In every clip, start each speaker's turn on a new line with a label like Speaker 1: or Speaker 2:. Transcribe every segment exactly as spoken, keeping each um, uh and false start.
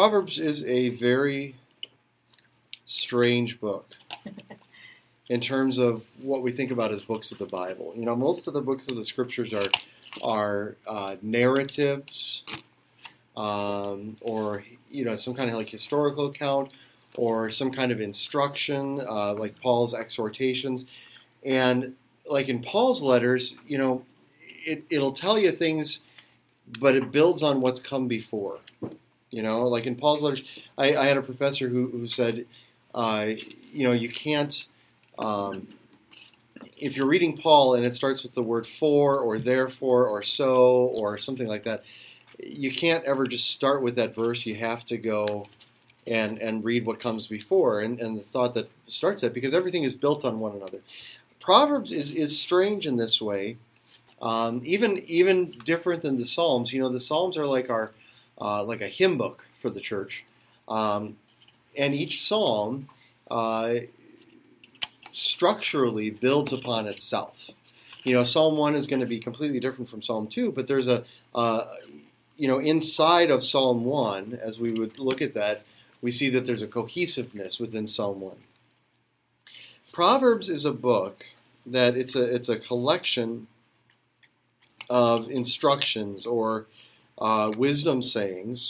Speaker 1: Proverbs is a very strange book in terms of what we think about as books of the Bible. You know, most of the books of the Scriptures are are uh, narratives, um, or you know, some kind of like historical account, or some kind of instruction, uh, like Paul's exhortations, and like in Paul's letters, you know, it, it'll tell you things, but it builds on what's come before. You know, like in Paul's letters, I, I had a professor who, who said, uh, you know, you can't, um, if you're reading Paul and it starts with the word for or therefore or so or something like that, you can't ever just start with that verse. You have to go and and read what comes before and, and the thought that starts that, because everything is built on one another. Proverbs is, is strange in this way, um, even even different than the Psalms. You know, the Psalms are like our Uh, like a hymn book for the church. Um, and each psalm uh, structurally builds upon itself. You know, Psalm one is going to be completely different from Psalm two, but there's a, uh, you know, inside of Psalm one, as we would look at that, we see that there's a cohesiveness within Psalm one. Proverbs is a book that it's a it's a collection of instructions or Uh, wisdom sayings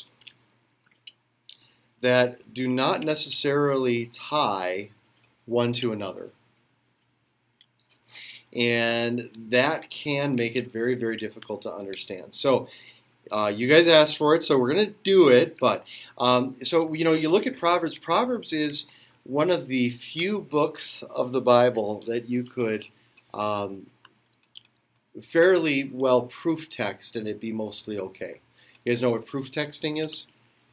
Speaker 1: that do not necessarily tie one to another. And that can make it very, very difficult to understand. So uh, you guys asked for it, so we're going to do it. But um, so, you know, you look at Proverbs. Proverbs is one of the few books of the Bible that you could um, fairly well proof text and it'd be mostly okay. You guys know what proof texting is?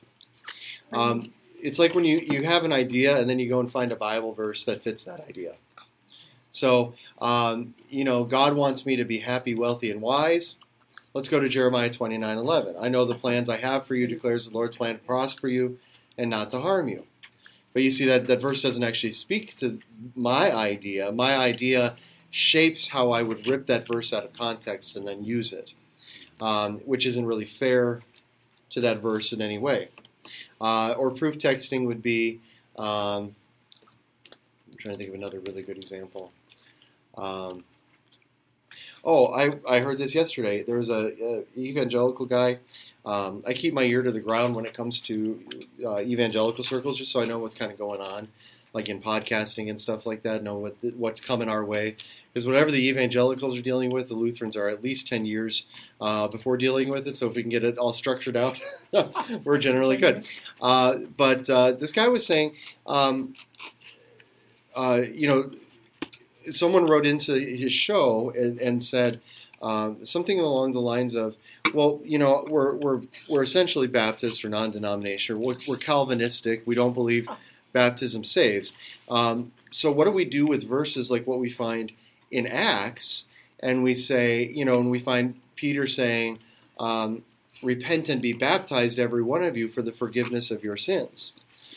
Speaker 1: Um, it's like when you, you have an idea and then you go and find a Bible verse that fits that idea. So, um, you know, God wants me to be happy, wealthy, and wise. Let's go to Jeremiah twenty-nine eleven. I know the plans I have for you, declares the Lord, plan to prosper you and not to harm you. But you see that that verse doesn't actually speak to my idea. My idea shapes how I would rip that verse out of context and then use it, um, which isn't really fair to that verse in any way. Uh, or proof texting would be, um, I'm trying to think of another really good example. Um, oh, I, I heard this yesterday. There was a, a evangelical guy. Um, I keep my ear to the ground when it comes to uh, evangelical circles, just so I know what's kind of going on, like in podcasting and stuff like that, know what what's coming our way. Because whatever the evangelicals are dealing with, the Lutherans are at least ten years uh, before dealing with it. So if we can get it all structured out, we're generally good. Uh, but uh, this guy was saying, um, uh, you know, someone wrote into his show and, and said um, something along the lines of, well, you know, we're we're we're essentially Baptist or non-denominational. We're, we're Calvinistic. We don't believe baptism saves. Um, so what do we do with verses like what we find in Acts? And we say, you know, and we find Peter saying, um, repent and be baptized, every one of you, for the forgiveness of your sins.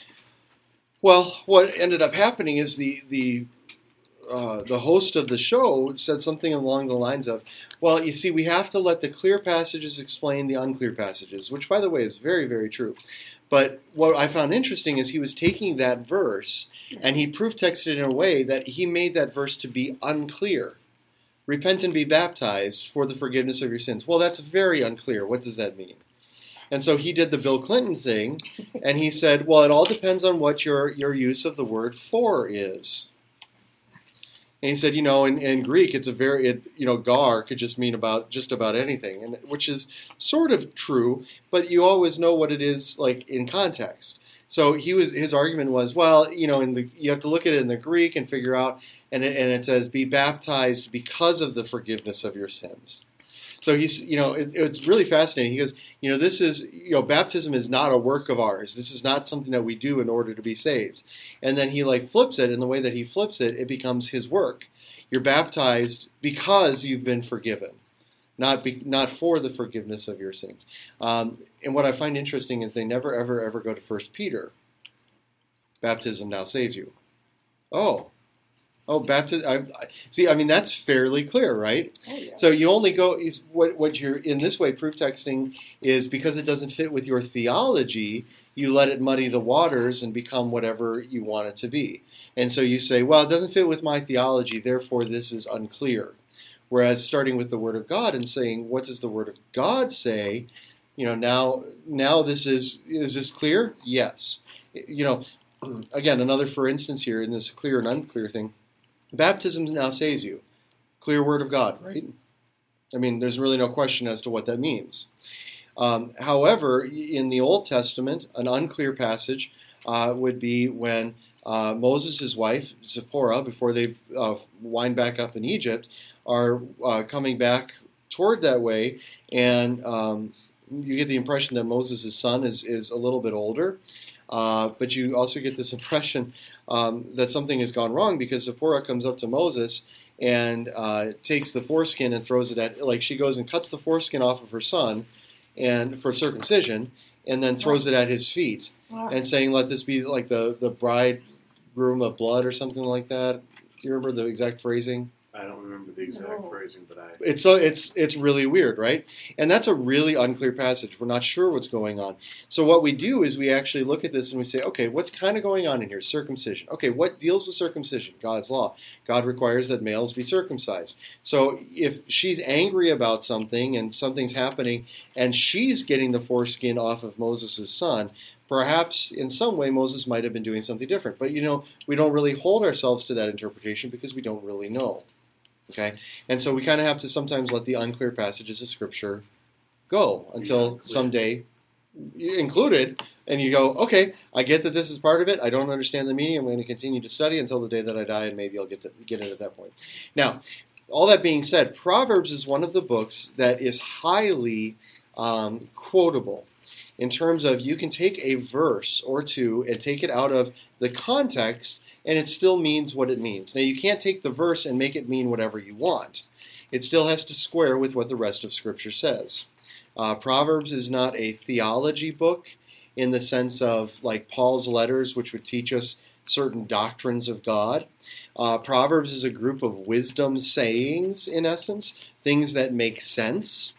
Speaker 1: Well, what ended up happening is the the uh, the host of the show said something along the lines of, well, you see, we have to let the clear passages explain the unclear passages, which, by the way, is very, very true. But what I found interesting is he was taking that verse and he proof texted it in a way that he made that verse to be unclear. Repent and be baptized for the forgiveness of your sins. Well, that's very unclear. What does that mean? And so he did the Bill Clinton thing, and he said, well, it all depends on what your, your use of the word for is. And he said, you know, in, in Greek, it's a very, it, you know, gar could just mean about just about anything, and which is sort of true, but you always know what it is like in context. So he was his argument was, well, you know, in the you have to look at it in the Greek and figure out, and it, and it says, be baptized because of the forgiveness of your sins. So he's, you know, it, it's really fascinating. He goes, you know, this is, you know, baptism is not a work of ours. This is not something that we do in order to be saved. And then he like flips it, and the way that he flips it, it becomes his work. You're baptized because you've been forgiven, not be, not for the forgiveness of your sins. Um, and what I find interesting is they never, ever, ever go to First Peter. Baptism now saves you. Oh, Oh, baptism. I, I, see, I mean, that's fairly clear, right?
Speaker 2: Oh, yeah.
Speaker 1: So you only go, is what, what you're, in this way, proof texting is because it doesn't fit with your theology, you let it muddy the waters and become whatever you want it to be. And so you say, well, it doesn't fit with my theology, therefore this is unclear. Whereas starting with the Word of God and saying, what does the Word of God say? You know, now, now this is, is this clear? Yes. You know, again, another for instance here in this clear and unclear thing. Baptism now saves you. Clear word of God, right? I mean, there's really no question as to what that means. Um, however, in the Old Testament, an unclear passage uh, would be when uh, Moses' wife, Zipporah, before they uh, wind back up in Egypt, are uh, coming back toward that way, and um, you get the impression that Moses' son is, is a little bit older. Uh, but you also get this impression um, that something has gone wrong because Zipporah comes up to Moses and uh, takes the foreskin and throws it at, like she goes and cuts the foreskin off of her son and for circumcision and then throws it at his feet and saying, let this be like the, the bridegroom of blood or something like that. Do you remember the exact phrasing?
Speaker 3: I don't remember the exact no. phrasing, but I...
Speaker 1: It's so it's it's really weird, right? And that's a really unclear passage. We're not sure what's going on. So what we do is we actually look at this and we say, okay, what's kind of going on in here? Circumcision. Okay, what deals with circumcision? God's law. God requires that males be circumcised. So if she's angry about something and something's happening and she's getting the foreskin off of Moses' son, perhaps in some way Moses might have been doing something different. But, you know, we don't really hold ourselves to that interpretation because we don't really know. Okay, and so we kind of have to sometimes let the unclear passages of Scripture go until yeah, someday included, and you go, okay, I get that this is part of it. I don't understand the meaning. I'm going to continue to study until the day that I die, and maybe I'll get to get it at that point. Now, all that being said, Proverbs is one of the books that is highly um, quotable in terms of you can take a verse or two and take it out of the context and it still means what it means. Now, you can't take the verse and make it mean whatever you want. It still has to square with what the rest of Scripture says. Uh, Proverbs is not a theology book in the sense of like Paul's letters, which would teach us certain doctrines of God. Uh, Proverbs is a group of wisdom sayings, in essence, things that make sense,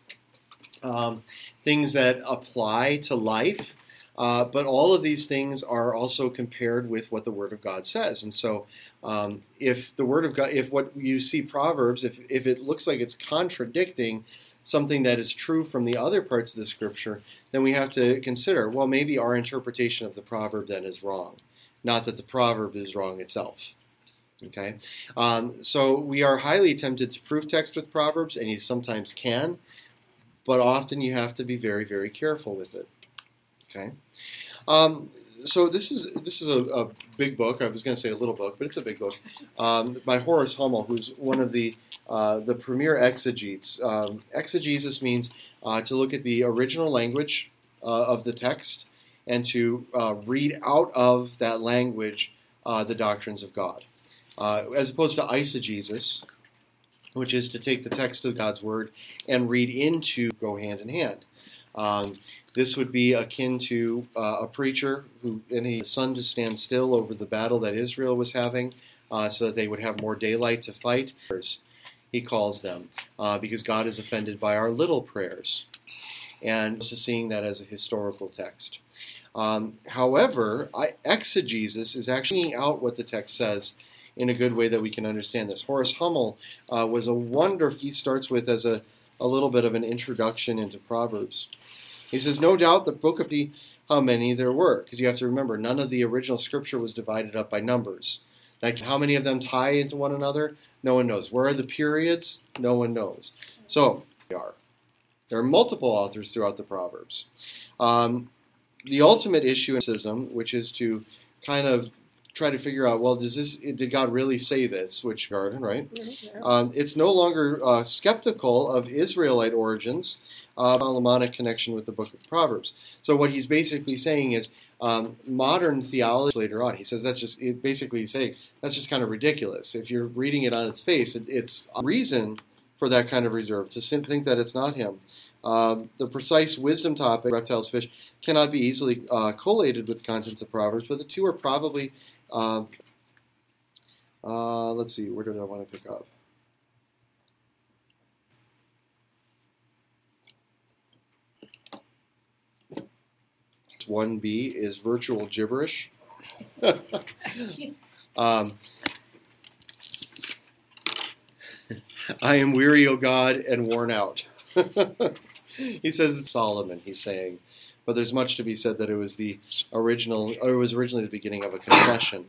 Speaker 1: um, things that apply to life. Uh, but all of these things are also compared with what the Word of God says. And so um, if the Word of God, if what you see Proverbs, if, if it looks like it's contradicting something that is true from the other parts of the Scripture, then we have to consider, well, maybe our interpretation of the proverb then is wrong. Not that the proverb is wrong itself. Okay? Um, so we are highly tempted to proof text with Proverbs, and you sometimes can, but often you have to be very, very careful with it. Okay, um, so this is this is a, a big book. I was going to say a little book, but it's a big book um, by Horace Hummel, who's one of the uh, the premier exegetes. Um, exegesis means uh, to look at the original language uh, of the text and to uh, read out of that language uh, the doctrines of God, uh, as opposed to eisegesis, which is to take the text of God's word and read into, go hand in hand. Um, This would be akin to uh, a preacher who and his son to stand still over the battle that Israel was having uh, so that they would have more daylight to fight. He calls them uh, because God is offended by our little prayers. And just seeing that as a historical text. Um, however, I, exegesis is actually out what the text says in a good way that we can understand this. Horace Hummel uh, was a wonderful, he starts with as a, a little bit of an introduction into Proverbs. He says, no doubt the book of the, how many there were, because you have to remember, none of the original Scripture was divided up by numbers. Like how many of them tie into one another? No one knows. Where are the periods? No one knows. So, they are. There are multiple authors throughout the Proverbs. Um, the ultimate issue in criticism, which is to kind of try to figure out, well, does this? Did God really say this? Which garden, right? Mm-hmm. Um, it's no longer uh, skeptical of Israelite origins, uh, Solomonic connection with the book of Proverbs. So what he's basically saying is um, modern theology later on. He says that's just it basically saying that's just kind of ridiculous. If you're reading it on its face, it, it's a reason for that kind of reserve to think that it's not him. Um, the precise wisdom topic, reptiles, fish, cannot be easily uh, collated with the contents of Proverbs, but the two are probably uh, Uh, let's see, where did I want to pick up? one B is virtual gibberish. um, I am weary, O God, and worn out. He says it's Solomon, he's saying. But there's much to be said that it was the original, or it was originally the beginning of a confession.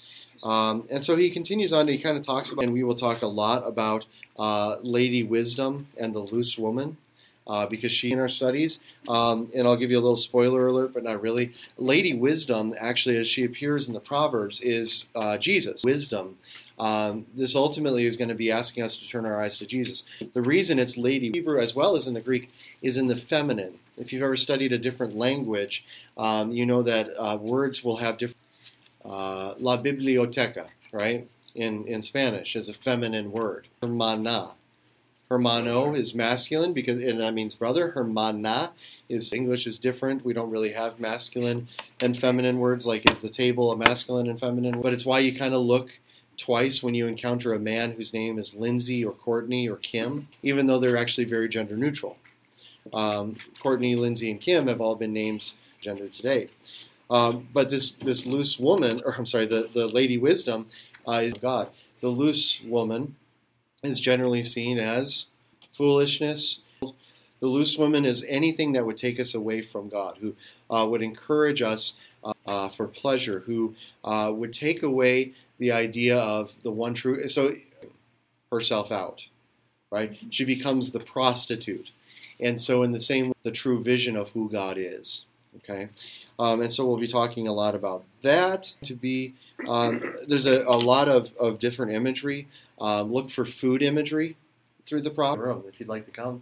Speaker 1: Um, and so he continues on, and he kind of talks about, and we will talk a lot about uh, Lady Wisdom and the loose woman. Uh, because she in our studies, um, and I'll give you a little spoiler alert, but not really. Lady Wisdom, actually, as she appears in the Proverbs, is uh, Jesus. Wisdom. Um, this ultimately is going to be asking us to turn our eyes to Jesus. The reason it's Lady Hebrew, as well as in the Greek, is in the feminine. If you've ever studied a different language, um, you know that uh, words will have different. Uh, La biblioteca, right? In in Spanish is a feminine word. Hermana. Hermano is masculine because, and that means brother. Hermana is, English is different. We don't really have masculine and feminine words like is the table a masculine and feminine, but it's why you kind of look twice when you encounter a man whose name is Lindsay or Courtney or Kim, even though they're actually very gender neutral. Um, Courtney, Lindsay, and Kim have all been names gender today. Um, but this this loose woman, or I'm sorry, the, the Lady Wisdom uh, is God. The loose woman is generally seen as foolishness. The loose woman is anything that would take us away from God, who uh, would encourage us uh, uh, for pleasure, who uh, would take away the idea of the one true, so herself out, right? She becomes the prostitute. And so in the same way, the true vision of who God is, okay? Um, and so we'll be talking a lot about that. To be um, There's a, a lot of, of different imagery. Um, look for food imagery through the proverb, if you'd like to come.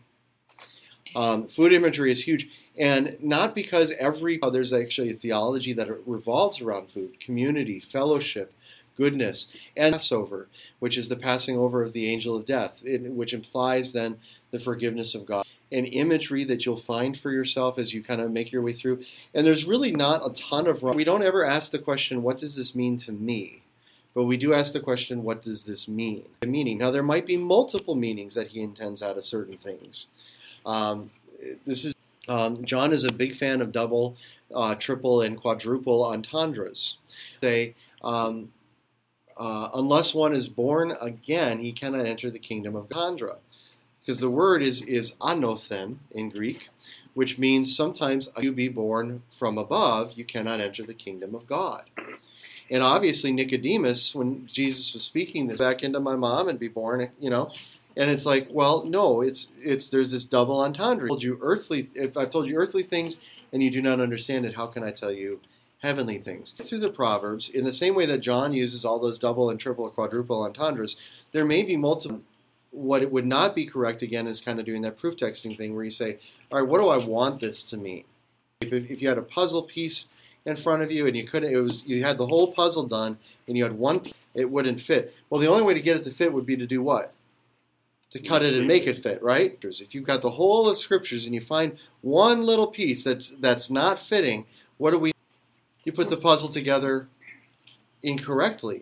Speaker 1: Um, food imagery is huge, and not because every uh, there's actually a theology that revolves around food, community, fellowship, goodness, and Passover, which is the passing over of the angel of death, it, which implies then the forgiveness of God. An imagery that you'll find for yourself as you kind of make your way through. And there's really not a ton of... We don't ever ask the question, what does this mean to me? But we do ask the question, what does this mean? The meaning. Now, there might be multiple meanings that he intends out of certain things. Um, this is um, John is a big fan of double, uh, triple, and quadruple entendres. Say, um, uh, unless one is born again, he cannot enter the kingdom of Chandra. Because the word is, is anothen in Greek, which means sometimes you be born from above, you cannot enter the kingdom of God. And obviously Nicodemus, when Jesus was speaking this, back into my mom and be born, you know, and it's like, well, no, it's it's there's this double entendre. I told you earthly, if I've told you earthly things and you do not understand it, how can I tell you heavenly things? Through the Proverbs, in the same way that John uses all those double and triple and quadruple entendres, there may be multiple. What it would not be correct, again, is kind of doing that proof texting thing where you say, all right, what do I want this to mean? If, if you had a puzzle piece in front of you and you couldn't, it was you had the whole puzzle done and you had one piece, it wouldn't fit. Well, the only way to get it to fit would be to do what? To cut it and make it fit, right? If you've got the whole of Scriptures and you find one little piece that's that's not fitting, what do we do? You put the puzzle together incorrectly.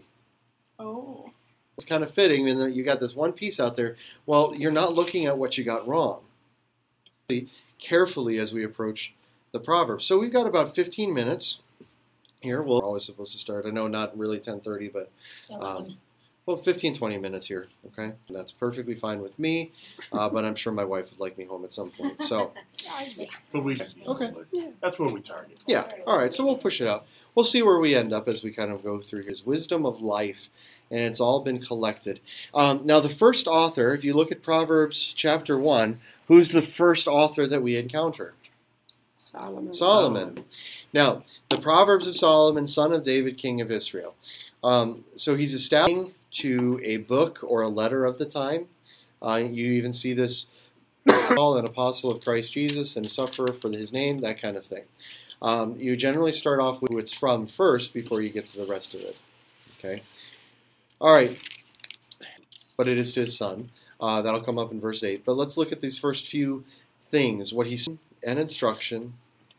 Speaker 2: Oh.
Speaker 1: It's kind of fitting, and you got this one piece out there. Well, you're not looking at what you got wrong. Carefully as we approach the Proverbs. So we've got about fifteen minutes here. We're always supposed to start. I know not really ten thirty, but um, well, fifteen, twenty minutes here. Okay, and that's perfectly fine with me. Uh, but I'm sure my wife would like me home at some point. So,
Speaker 3: but we
Speaker 1: okay,
Speaker 3: that's what we target.
Speaker 1: Yeah. All right. So we'll push it out. We'll see where we end up as we kind of go through his wisdom of life. And it's all been collected. Um, now, the first author, if you look at Proverbs chapter one, who's the first author that we encounter?
Speaker 2: Solomon.
Speaker 1: Solomon. Now, the Proverbs of Solomon, son of David, king of Israel. Um, so he's establishing to a book or a letter of the time. Uh, you even see this, Paul, an apostle of Christ Jesus and a sufferer for his name, that kind of thing. Um, you generally start off with who it's from first before you get to the rest of it. Okay. All right, but it is to his son. Uh, that'll come up in verse eight. But let's look at these first few things. What he's an instruction,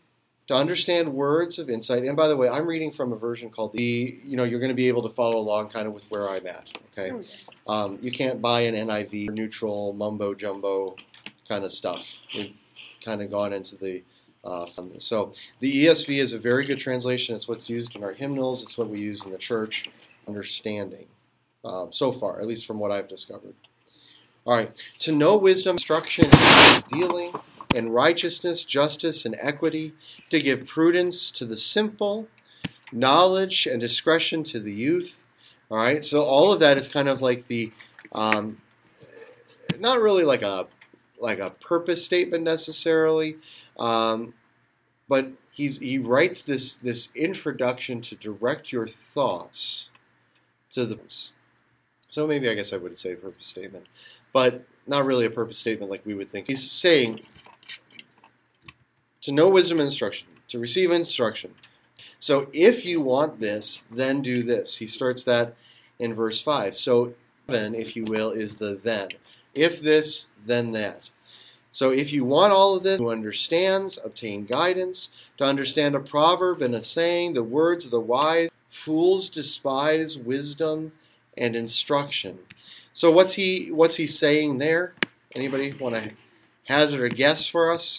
Speaker 1: to understand words of insight. And by the way, I'm reading from a version called the, you know, you're going to be able to follow along kind of with where I'm at, okay?
Speaker 2: Oh, yeah.
Speaker 1: Um, you can't buy an N I V or neutral mumbo jumbo kind of stuff. We've kind of gone into the uh, from this. So the E S V is a very good translation. It's what's used in our hymnals. It's what we use in the church. Understanding, uh, so far, at least from what I've discovered. All right, to know wisdom, instruction, is dealing, and righteousness, justice, and equity, to give prudence to the simple, knowledge and discretion to the youth. All right, so all of that is kind of like the, um, not really like a like a purpose statement necessarily, um, but he's he writes this this introduction to direct your thoughts to the. So maybe I guess I would say a purpose statement, but not really a purpose statement like we would think. He's saying to know wisdom and instruction, to receive instruction. So if you want this, then do this. He starts that in verse five. So then, if you will, is the then. If this, then that. So if you want all of this, who understands, obtain guidance, to understand a proverb and a saying, the words of the wise, fools despise wisdom and instruction. So what's he what's he saying there? Anybody want to hazard a guess for us?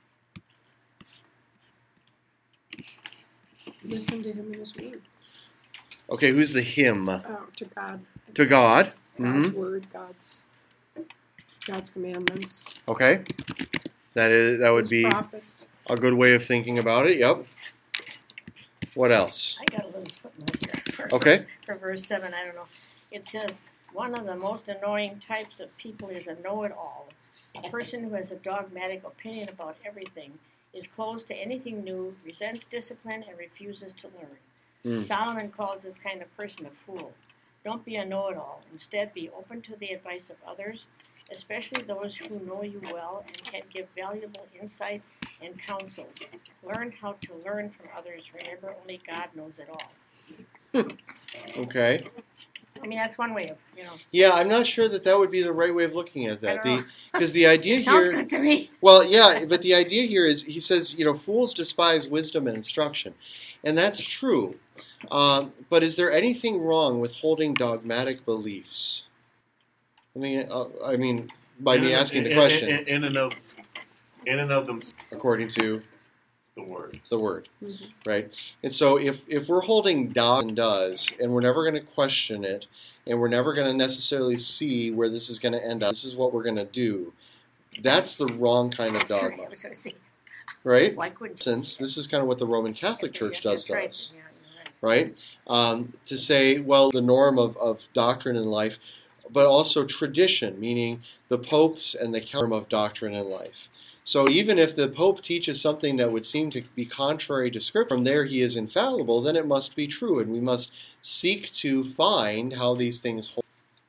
Speaker 2: Listen to him in his word.
Speaker 1: Okay, who's the him?
Speaker 2: Oh, to God.
Speaker 1: To God.
Speaker 2: God's
Speaker 1: Mm-hmm.
Speaker 2: word, God's God's commandments.
Speaker 1: Okay. That is that would
Speaker 2: His
Speaker 1: be
Speaker 2: prophets.
Speaker 1: a good way of thinking about it. Yep. What else?
Speaker 4: I got a little footnote here. For,
Speaker 1: Okay.
Speaker 4: For verse seven, I don't know. It says, one of the most annoying types of people is a know-it-all. A person who has a dogmatic opinion about everything, is closed to anything new, resents discipline, and refuses to learn.
Speaker 1: Mm.
Speaker 4: Solomon calls this kind of person a fool. Don't be a know-it-all. Instead, be open to the advice of others, especially those who know you well and can give valuable insight and counsel. Learn how to learn from others. Remember, only God knows it all.
Speaker 1: Okay.
Speaker 4: I mean, that's one way of, you know.
Speaker 1: Yeah, I'm not sure that that would be the right way of looking at that.
Speaker 4: I don't
Speaker 1: The because the idea
Speaker 4: It sounds
Speaker 1: here.
Speaker 4: good to me.
Speaker 1: Well, yeah, but the idea here is he says, you know, fools despise wisdom and instruction, and that's true. Um, but is there anything wrong with holding dogmatic beliefs? I mean, uh, I mean, by me
Speaker 3: In-
Speaker 1: asking the
Speaker 3: in-
Speaker 1: question,
Speaker 3: in, in and of in and of them,
Speaker 1: according to
Speaker 3: the word.
Speaker 1: the word,
Speaker 2: Mhm.
Speaker 1: right? And so if if we're holding does and does, and we're never going to question it, and we're never going to necessarily see where this is going to end up, this is what we're going to do, that's the wrong kind of
Speaker 4: That's right.
Speaker 1: dogma,
Speaker 4: I was going to say,
Speaker 1: right?
Speaker 4: why couldn't
Speaker 1: Since this is kind of what the Roman Catholic
Speaker 4: That's-
Speaker 1: Church
Speaker 4: yeah,
Speaker 1: does
Speaker 4: that's
Speaker 1: to
Speaker 4: right.
Speaker 1: us,
Speaker 4: Yeah, you're right.
Speaker 1: right? Um, to say, well, the norm of, of doctrine in life, but also tradition, meaning the popes and the norm of doctrine in life. So even if the Pope teaches something that would seem to be contrary to Scripture, from there he is infallible, then it must be true, and we must seek to find how these things hold.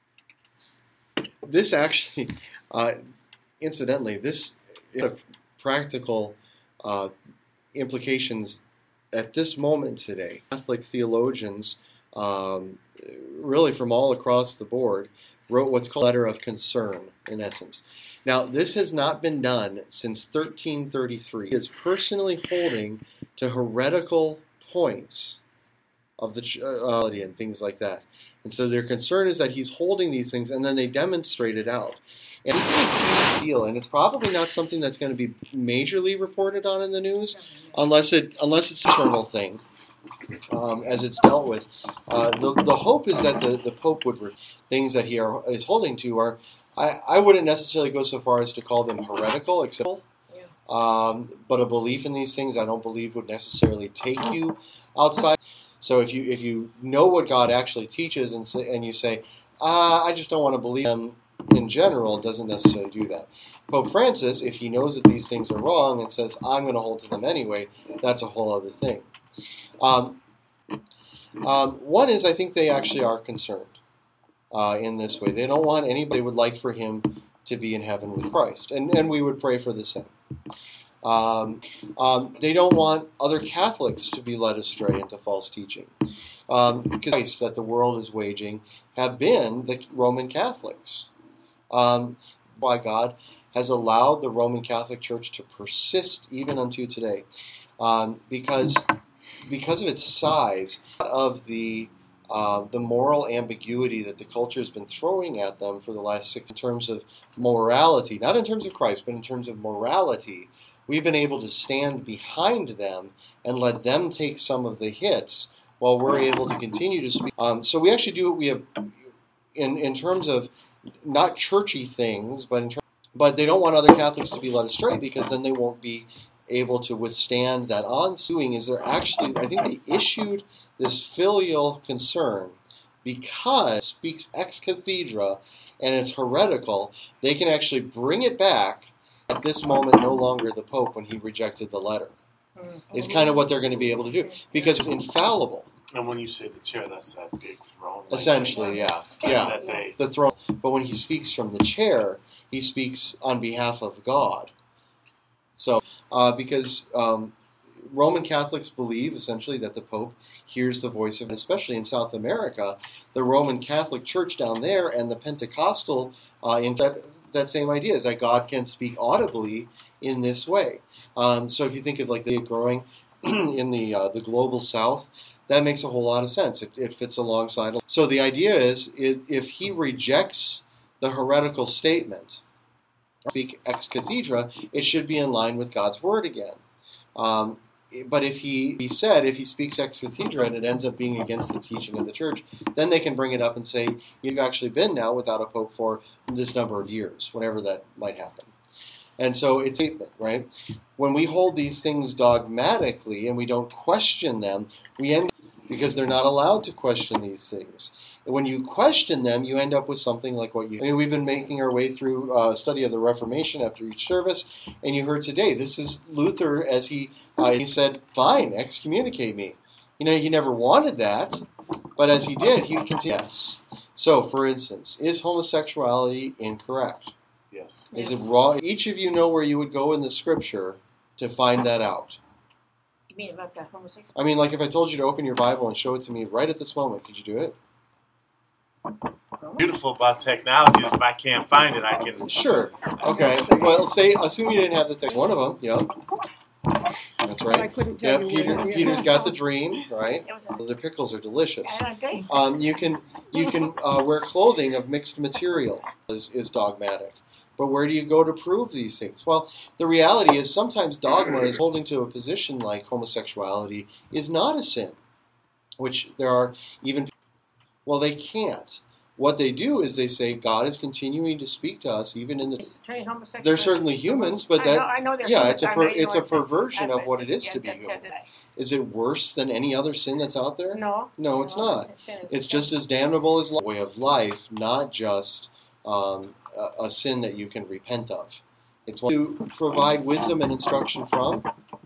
Speaker 1: This actually, uh, incidentally, this has practical uh, implications at this moment today. Catholic theologians, um, really from all across the board, wrote what's called a letter of concern, in essence. Now, this has not been done since thirteen thirty-three. He is personally holding to heretical points of the uh, and things like that. And so their concern is that he's holding these things, and then they demonstrate it out. And this is a huge deal, and it's probably not something that's going to be majorly reported on in the news, unless it unless it's an internal thing, um, as it's dealt with. Uh, the the hope is that the, the Pope would re- things that he are, is holding to are. I, I wouldn't necessarily go so far as to call them heretical, except, um, but a belief in these things I don't believe would necessarily take you outside. So if you if you know what God actually teaches and say, and you say, ah, I just don't want to believe them in general, doesn't necessarily do that. Pope Francis, if he knows that these things are wrong and says, I'm going to hold to them anyway, that's a whole other thing. Um, um, one is I think they actually are concerned. Uh, in this way. They don't want anybody, they would like for him to be in heaven with Christ. And, and we would pray for the same. Um, um, they don't want other Catholics to be led astray into false teaching. Um, because that the world is waging have been the Roman Catholics. Um, why God has allowed the Roman Catholic Church to persist even unto today. um, because because of its size, of the uh, the moral ambiguity that the culture has been throwing at them for the last six in terms of morality, not in terms of Christ, but in terms of morality, we've been able to stand behind them and let them take some of the hits while we're able to continue to speak. Um, so we actually do what we have in, in terms of not churchy things, but in terms, but they don't want other Catholics to be led astray because then they won't be able to withstand that onslaught. Is they're actually, I think they issued this filial concern because it speaks ex cathedra and it's heretical. They can actually bring it back at this moment, no longer the Pope when he rejected the letter. Is kind of what they're going to be able to do because it's infallible.
Speaker 3: And when you say the chair, that's that big throne. Like
Speaker 1: Essentially, yeah, yeah,
Speaker 3: That they,
Speaker 1: the throne. But when he speaks from the chair, he speaks on behalf of God. So, uh, because um, Roman Catholics believe essentially that the Pope hears the voice of, especially in South America, the Roman Catholic Church down there and the Pentecostal, uh, in that, that same idea is that God can speak audibly in this way. Um, so if you think of like the growing in the uh, the global South, that makes a whole lot of sense. It, it fits alongside. So the idea is, is if he rejects the heretical statement, speak ex cathedra, it should be in line with God's word again. Um, but if he, he said, if he speaks ex cathedra and it ends up being against the teaching of the church, then they can bring it up and say, you've actually been now without a pope for this number of years, whenever that might happen. And so it's a statement, right? When we hold these things dogmatically and we don't question them, we end because they're not allowed to question these things. And when you question them, you end up with something like what you... I mean, we've been making our way through a uh, study of the Reformation after each service, and you heard today, this is Luther as he, uh, he said, fine, excommunicate me. You know, he never wanted that, but as he did, he continued. Yes. So, for instance, is homosexuality incorrect?
Speaker 3: yes.
Speaker 1: Is it wrong? Each of you know where you would go in the scripture to find that out.
Speaker 4: You mean about the homosexual?
Speaker 1: I mean, like if I told you to open your Bible and show it to me right at this moment, could you do it?
Speaker 3: Beautiful about technology is if I can't find it, I can.
Speaker 1: Sure. Okay. Well, say, assume you didn't have the text. One of them, yeah. That's
Speaker 2: But I
Speaker 1: right.
Speaker 2: couldn't
Speaker 1: Yeah,
Speaker 2: tell you.
Speaker 1: Peter,
Speaker 2: where-
Speaker 1: Peter's got the dream, right?
Speaker 4: It was a,
Speaker 1: The pickles are delicious.
Speaker 4: I agree.
Speaker 1: Um, you can you can uh, wear clothing of mixed material is, is dogmatic. But where do you go to prove these things? Well, the reality is sometimes dogma is holding to a position like homosexuality is not a sin, which there are even, well, they can't. What they do is they say God is continuing to speak to us even in the,
Speaker 4: Is turning homosexual-
Speaker 1: they're certainly humans, but
Speaker 4: I
Speaker 1: that,
Speaker 4: know, I know they're
Speaker 1: yeah,
Speaker 4: humans.
Speaker 1: it's a
Speaker 4: I
Speaker 1: per,
Speaker 4: know you
Speaker 1: it's
Speaker 4: know
Speaker 1: a
Speaker 4: it.
Speaker 1: perversion
Speaker 4: I-
Speaker 1: of what it is
Speaker 4: yeah,
Speaker 1: to be
Speaker 4: that's
Speaker 1: human.
Speaker 4: it.
Speaker 1: Is it worse than any other sin that's out there?
Speaker 4: No.
Speaker 1: No, it's
Speaker 4: no,
Speaker 1: not.
Speaker 4: sin is-
Speaker 1: It's just as damnable as a way of life, not just um, a, a sin that you can repent of. It's one to provide wisdom and instruction from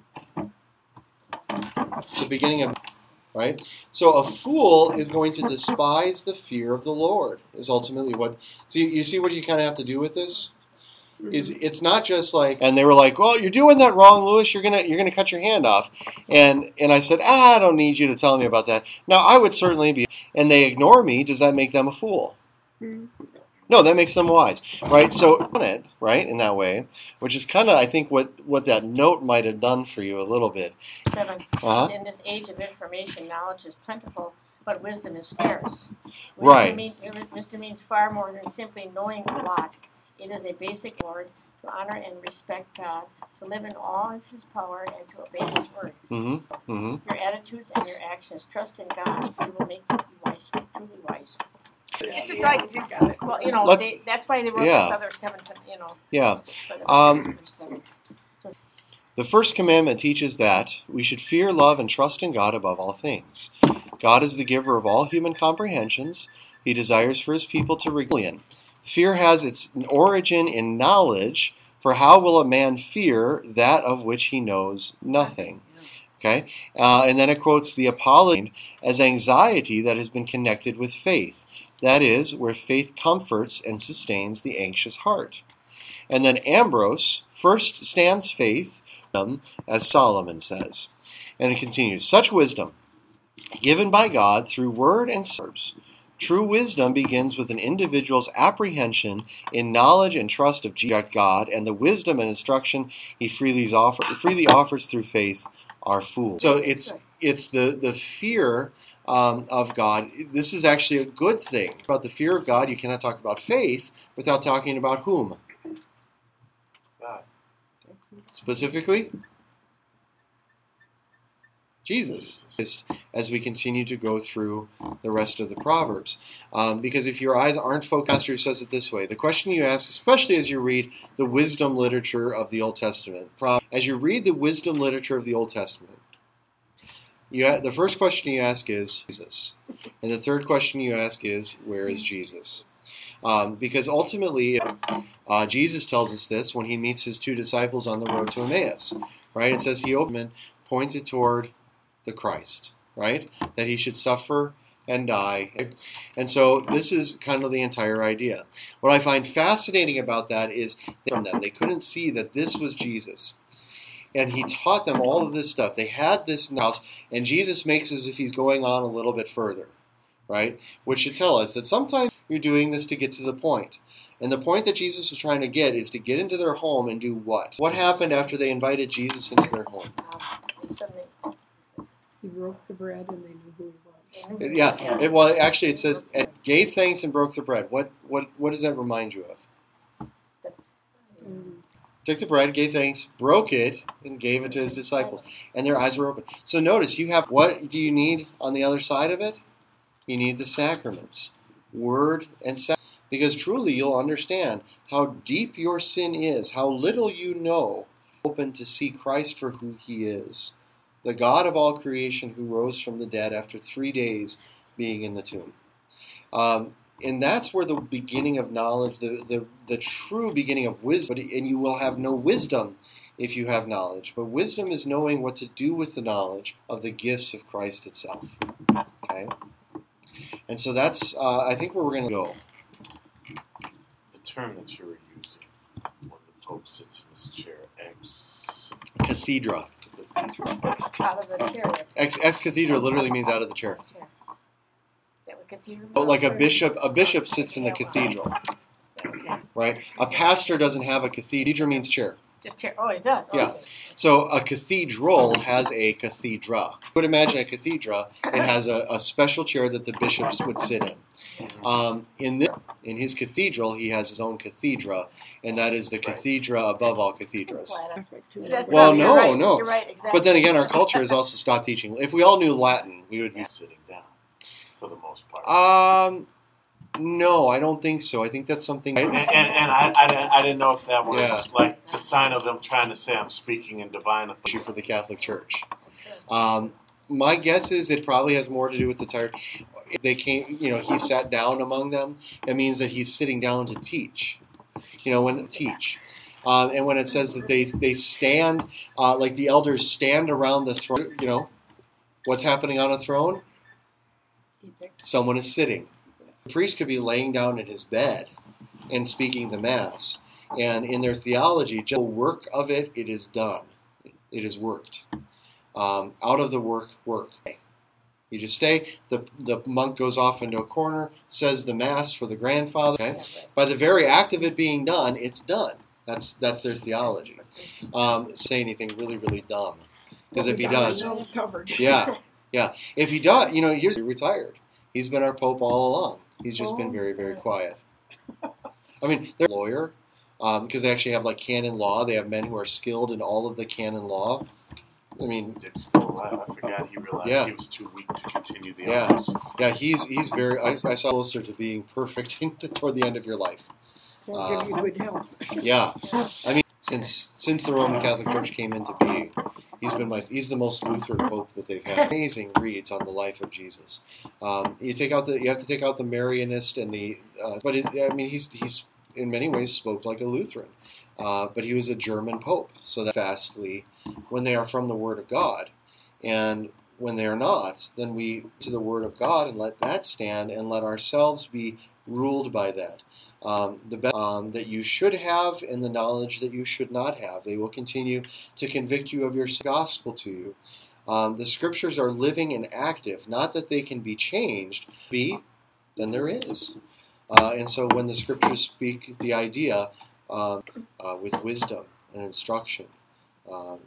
Speaker 1: the beginning of, right? So a fool is going to despise the fear of the Lord, is ultimately what, so you, you see what you kind of have to do with this? Is it's not just like, and they were like, well, you're doing that wrong, Lewis. You're gonna you're gonna cut your hand off, and and I said, ah, I don't need you to tell me about that. Now I would certainly be, and they ignore me. Does that make them a fool?
Speaker 2: Mhm.
Speaker 1: No, that makes them wise, right? So, it, right, in that way, which is kind of, I think, what, what that note might have done for you a little bit.
Speaker 4: Seven.
Speaker 1: Uh-huh.
Speaker 4: In this age of information, knowledge is plentiful, but wisdom is scarce. Wisdom
Speaker 1: Right.
Speaker 4: Mean, wisdom means far more than simply knowing a lot. It is a basic word to honor and respect God, to live in awe of His power, and to obey His word.
Speaker 1: Mm-hmm. Mm-hmm.
Speaker 4: Your attitudes and your actions, trust in God, He will make you wise, truly wise.
Speaker 2: It's just like you got it.
Speaker 4: Well, you know,
Speaker 1: Let's-
Speaker 4: they, that's why they wrote
Speaker 1: yeah.
Speaker 4: this other seven, you know.
Speaker 1: Yeah.
Speaker 4: but-
Speaker 1: Um, The first commandment teaches that we should fear, love, and trust in God above all things. God is the giver of all human comprehensions. He desires for His people to regalian. Fear has its origin in knowledge, for how will a man fear that of which he knows nothing? Okay, uh, and then it quotes the apology as anxiety that has been connected with faith. That is, where faith comforts and sustains the anxious heart. And then Ambrose, first stands faith, as Solomon says. And it continues, such wisdom, given by God through word and verbs. True wisdom begins with an individual's apprehension in knowledge and trust of God, and the wisdom and instruction he freely, offer, freely offers through faith are fools. So it's it's the the fear um, of God. This is actually a good thing. About the fear of God, you cannot talk about faith without talking about whom?
Speaker 3: God.
Speaker 1: Specifically, Jesus. As we continue to go through the rest of the Proverbs. Um, because if your eyes aren't focused, Pastor says it this way. The question you ask, especially as you read the wisdom literature of the Old Testament, as you read the wisdom literature of the Old Testament, you ha- the first question you ask is, Jesus. And the third question you ask is, where is Jesus? Um, because ultimately, uh, Jesus tells us this when he meets his two disciples on the road to Emmaus. Right? It says he opened, pointed toward the Christ, right? That he should suffer and die. And so this is kind of the entire idea. What I find fascinating about that is from them, they couldn't see that this was Jesus. And he taught them all of this stuff. They had this house, and Jesus makes as if he's going on a little bit further, right? Which should tell us that sometimes you're doing this to get to the point. And the point that Jesus was trying to get is to get into their home and do what? What happened after they invited Jesus into their home?
Speaker 2: He broke the bread and they knew who he was.
Speaker 1: Yeah, it, well, actually, it says, and gave thanks and broke the bread. What what what does that remind you of?
Speaker 2: Mm.
Speaker 1: Took the bread, gave thanks, broke it, and gave it to his disciples. And their eyes were open. So notice, you have, what do you need on the other side of it? You need the sacraments, word and sacrament. Because truly you'll understand how deep your sin is, how little you know, open to see Christ for who he is. The God of all creation who rose from the dead after three days being in the tomb. Um, and that's where the beginning of knowledge, the, the, the true beginning of wisdom, and you will have no wisdom if you have knowledge. But wisdom is knowing what to do with the knowledge of the gifts of Christ itself. Okay? And so that's, uh, I think, where we're going to go.
Speaker 3: The term that you were using when the Pope sits in his chair, ex...
Speaker 1: Cathedra.
Speaker 4: Out of the chair.
Speaker 1: Ex, ex cathedra literally means out of the chair.
Speaker 4: Is that what cathedral means?
Speaker 1: But like a bishop, a bishop sits in the cathedral, right? A pastor doesn't have a cathedra. Cathedra means chair.
Speaker 4: Just chair. Oh, it does.
Speaker 1: Yeah.
Speaker 4: Okay.
Speaker 1: So a cathedral has a cathedra. You would imagine a cathedra, it has a, a special chair that the bishops would sit in. Um, in this, in his cathedral, he has his own cathedra, and that is the cathedra above all cathedras. Well, no,
Speaker 4: You're right.
Speaker 1: no.
Speaker 4: You're right, exactly.
Speaker 1: But then again, our culture has also stopped teaching. If we all knew Latin, we would be.
Speaker 3: sitting down, for the most part.
Speaker 1: Um, no, I don't think so. I think that's something.
Speaker 3: And, and, and I, I, didn't, I didn't know if that was
Speaker 1: Yeah.
Speaker 3: like the sign of them trying to say I'm speaking in divine authority.
Speaker 1: For the Catholic Church. Um, my guess is it probably has more to do with the tired. They came, you know, he sat down among them. It means that he's sitting down to teach. You know, when to teach. Um, and when it says that they they stand, uh, like the elders stand around the throne, you know, what's happening on a throne? Someone is sitting. The priest could be laying down in his bed and speaking the Mass. And in their theology, just the work of it, it is done. It is worked. Um, out of the work, work. You just stay. The the monk goes off into a corner, says the Mass for the grandfather. Okay? By the very act of it being done, it's done. That's that's their theology. Um, say anything really, really dumb. Because if he does,
Speaker 2: covered.
Speaker 1: yeah, yeah. If he does, you know, here's he retired. He's been our Pope all along. He's just been very, very quiet. I mean, they're a lawyer um, because they actually have like canon law. They have men who are skilled in all of the canon law. I mean,
Speaker 3: Dick's still alive. I forgot he realized
Speaker 1: Yeah.
Speaker 3: he was too weak to continue the
Speaker 1: Yeah.
Speaker 3: office.
Speaker 1: yeah, he's he's very. I, I saw closer to being perfect toward the end of your life.
Speaker 2: Will give you good health.
Speaker 1: Yeah, I mean, since since the Roman Catholic Church came into being, he's been my he's the most Lutheran Pope that they've had. Amazing reads on the life of Jesus. Um, you take out the you have to take out the Marianist and the, uh, but it, I mean he's he's in many ways spoke like a Lutheran, uh, but he was a German Pope. So that vastly, when they are from the Word of God, and when they are not, then we to the Word of God and let that stand and let ourselves be ruled by that. Um, the be- um, that you should have and the knowledge that you should not have. They will continue to convict you of your gospel to you. Um, the scriptures are living and active, not that they can be changed. Be, then there is. Uh, and so when the scriptures speak the idea um, uh, with wisdom and instruction, uh,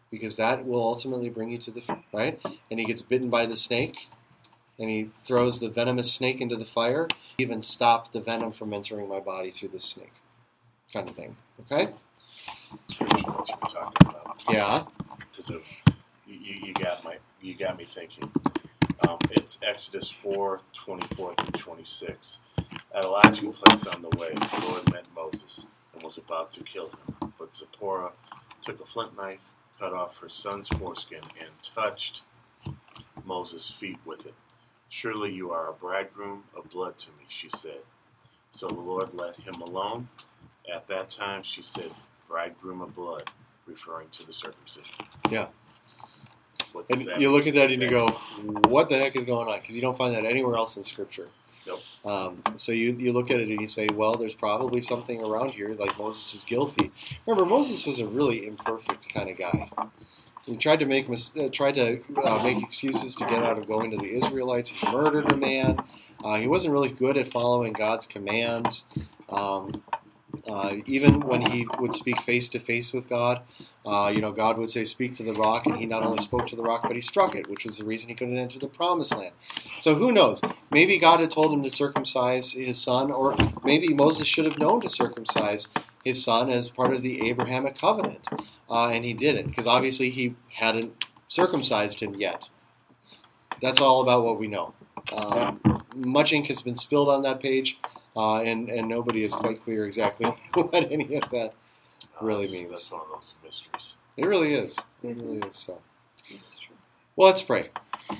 Speaker 1: because that will ultimately bring you to the fire, right? And he gets bitten by the snake, and he throws the venomous snake into the fire, even stop the venom from entering my body through the snake, kind of thing. Okay?
Speaker 3: Scripture that you were talking about.
Speaker 1: Yeah.
Speaker 3: Because of you, you got my you got me thinking. Um, it's Exodus four twenty four through twenty six. At a lodging place on the way, the Lord met Moses and was about to kill him, but Zipporah took a flint knife, cut off her son's foreskin, and touched Moses' feet with it. Surely you are a bridegroom of blood to me, she said. So the Lord let him alone. At that time, she said, bridegroom of blood, referring to the circumcision.
Speaker 1: Yeah.
Speaker 3: What
Speaker 1: And
Speaker 3: does that
Speaker 1: you
Speaker 3: mean?
Speaker 1: look at that and you
Speaker 3: Exactly.
Speaker 1: go, what the heck is going on? Because you don't find that anywhere else in Scripture.
Speaker 3: Nope.
Speaker 1: Um, so you, you look at it and you say, well, there's probably something around here, like Moses is guilty. Remember, Moses was a really imperfect kind of guy. He tried to make mis- uh, tried to uh, make excuses to get out of going to the Israelites. He murdered a man. Uh, he wasn't really good at following God's commands. Um, uh, even when he would speak face to face with God, uh, you know, God would say, "Speak to the rock," and he not only spoke to the rock, but he struck it, which was the reason he couldn't enter the Promised Land. So who knows? Maybe God had told him to circumcise his son, or maybe Moses should have known to circumcise his son as part of the Abrahamic covenant. Uh, and he didn't, because obviously he hadn't circumcised him yet. That's all about what we know. Um, much ink has been spilled on that page, uh, and, and nobody is quite clear exactly what any of that
Speaker 3: No,
Speaker 1: really
Speaker 3: that's,
Speaker 1: means.
Speaker 3: That's one of those mysteries.
Speaker 1: It really is. It really is so.
Speaker 2: That's true.
Speaker 1: Well, let's pray.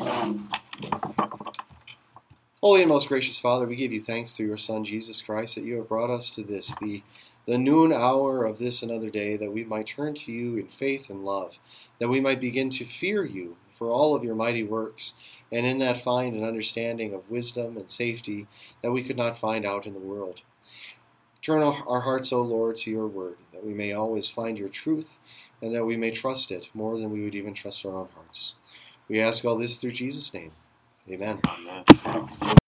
Speaker 1: Holy and most gracious Father, we give you thanks through your Son, Jesus Christ, that you have brought us to this, the the noon hour of this another day, that we might turn to you in faith and love, that we might begin to fear you for all of your mighty works, and in that find an understanding of wisdom and safety that we could not find out in the world. Turn our hearts, O Lord, to your word, that we may always find your truth, and that we may trust it more than we would even trust our own hearts. We ask all this through Jesus' name. Amen.
Speaker 3: Amen.